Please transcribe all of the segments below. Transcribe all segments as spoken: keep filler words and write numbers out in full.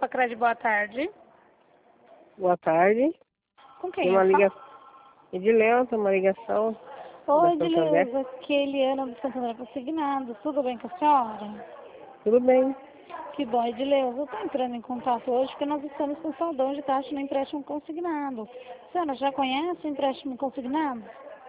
Sacredi, boa tarde. Boa tarde. Com quem? Tem uma eu falo? ligação. Edileuza, uma ligação da Oi, Santander. Edileuza, aqui é Eliana do Santander Consignado. Tudo bem com a senhora? Tudo bem. Que bom, Edileuza. Eu estou entrando em contato hoje porque nós estamos com saldão de taxa no empréstimo consignado. A senhora já conhece o empréstimo consignado?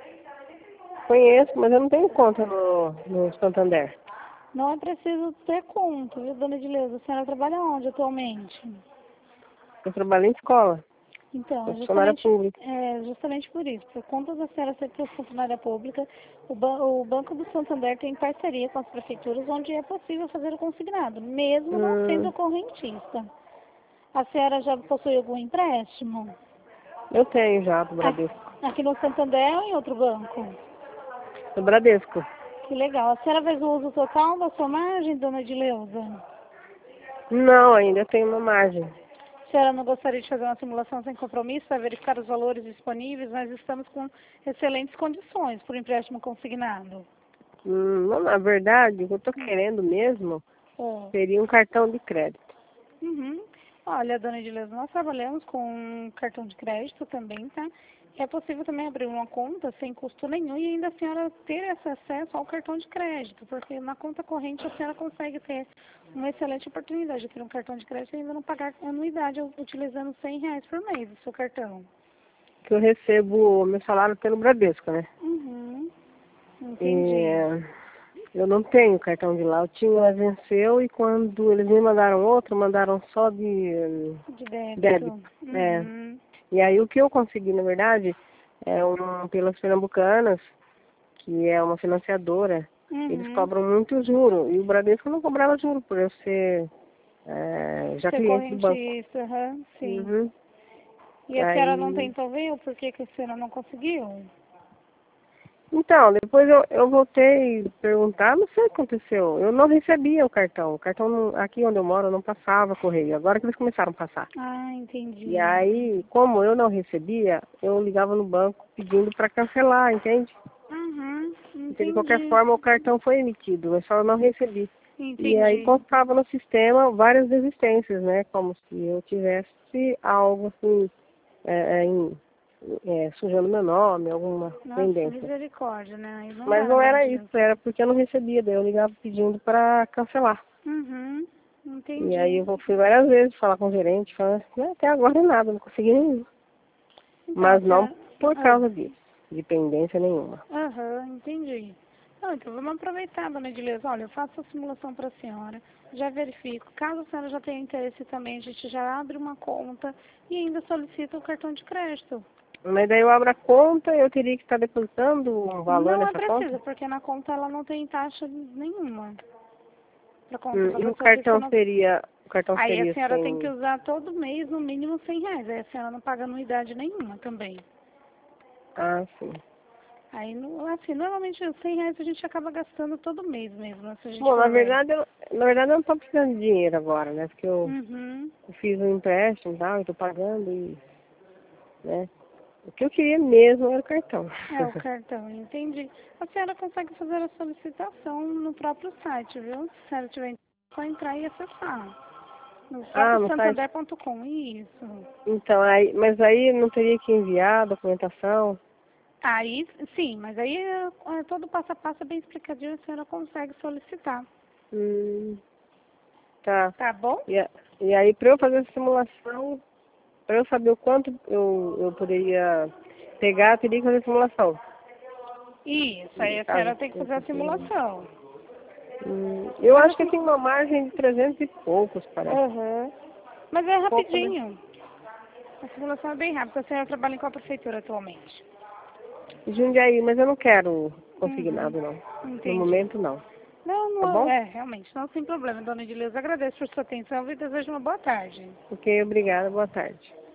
Conheço, mas eu não tenho conta no, no Santander. Não é preciso ter conta, viu, dona Edileuza? A senhora trabalha onde atualmente? Eu trabalho em escola. Então, Sou funcionária justamente, pública. é, justamente por isso, por conta da senhora ser funcionária pública, o, ba o Banco do Santander tem parceria com as prefeituras onde é possível fazer o consignado, mesmo não sendo Hum, correntista. A senhora já possui algum empréstimo? eu tenho já do Aqui, Bradesco. aqui no Santander ou em outro banco? Do Bradesco. Que legal. A senhora fez o uso total da sua margem, dona Edileuza? Não, ainda tenho uma margem. A senhora não gostaria de fazer uma simulação sem compromisso para verificar os valores disponíveis? Nós estamos com excelentes condições para o empréstimo consignado. Hum, não, na verdade, o que eu estou querendo mesmo É. seria um cartão de crédito. Uhum. Olha, dona Edileuza, nós trabalhamos com um cartão de crédito também, tá? É possível também abrir uma conta sem custo nenhum e ainda a senhora ter esse acesso ao cartão de crédito, porque na conta corrente a senhora consegue ter uma excelente oportunidade de ter um cartão de crédito e ainda não pagar anuidade utilizando cem reais por mês do seu cartão. Que eu recebo meu salário pelo Bradesco, né? Uhum. Entendi. E eu não tenho cartão de lá. Eu tinha, venceu e quando eles me mandaram outro, mandaram só de De débito. débito. É. Uhum. E aí o que eu consegui, na verdade, é um pelas Pernambucanas, que é uma financiadora. Eles Uhum. cobram muito juro. E o Bradesco não cobrava juro por eu ser é, já Ser cliente do banco. correntista, aham, sim. Uhum. E a senhora não Aí, tentou ver o porquê que a senhora não conseguiu? então, depois eu, eu voltei a perguntar, não sei o que aconteceu. Eu não recebia o cartão. O cartão não- aqui onde eu moro não passava correio. Agora que eles começaram a passar. Ah, E entendi. aí, como eu não recebia, eu ligava no banco pedindo para cancelar, entende? Uhum, Porque de qualquer entendi. forma o cartão foi emitido, mas só eu não recebi. E aí Entendi. constava no sistema várias desistências, né? Como se eu tivesse algo assim, é, é, em, é, sujando meu nome, alguma Nossa, pendência. misericórdia, né? Aí não Mas dá, não dona era isso, Edileuza. era porque eu não recebia, daí eu ligava pedindo para cancelar. Uhum, E aí entendi. eu fui várias vezes falar com o gerente, falando assim, "Ah, até agora nada, não consegui nenhum. Então, a Mas não senhora... por Ah, causa disso, de pendência nenhuma. aham, entendi. Não, então vamos aproveitar, dona Edileuza. Olha, eu faço a simulação para a senhora, já verifico. Caso a senhora já tenha interesse também, a gente já abre uma conta e ainda solicita o cartão de crédito. Mas daí eu abro a conta e eu teria que estar depositando um valor Não é nessa preciso, conta? porque na conta ela não tem taxa nenhuma. Para conta Hum, da e o pessoa física cartão não. seria, o cartão Aí a seria senhora tem que sem... usar todo mês no mínimo cem reais. Aí a senhora não paga anuidade nenhuma também. Ah, sim. Aí, no- assim, normalmente os cem reais a gente acaba gastando todo mês mesmo, né, se a gente Bom, na for ver. verdade, eu, na verdade eu não estou precisando de dinheiro agora, né? Porque eu, Uhum. eu fiz um empréstimo e tal, eu estou pagando e, né? O que eu queria mesmo era o cartão. É, o cartão, entendi. A senhora consegue fazer a solicitação no próprio site, viu? Se a senhora tiver, é só entrar e acessar. No Ah, próprio no site. santander ponto com, isso. Então, aí, mas aí não teria que enviar a documentação? Aí, sim, mas aí é, é todo passo a passo é bem explicadinho, a senhora consegue solicitar. Hum, tá. Tá bom? E, a- e aí, para eu fazer a simulação, para eu saber o quanto eu, eu poderia pegar, eu teria que fazer a simulação. Isso, aí No a caso, senhora tem que fazer a hum, simulação. hum, eu Mas acho que assim, tem uma margem de trezentos e poucos, parece. aham. Mas é Pouco, né? rapidinho. A simulação é bem rápida. A senhora trabalha em qual prefeitura atualmente? Jundiaí, mas eu não quero Uhum. consignado, não. No Entendi. momento, não. Não, Tá não, bom? é, realmente, não sem problema, dona Edileuza. Agradeço por sua atenção e desejo uma boa tarde. Ok, obrigada. Boa tarde.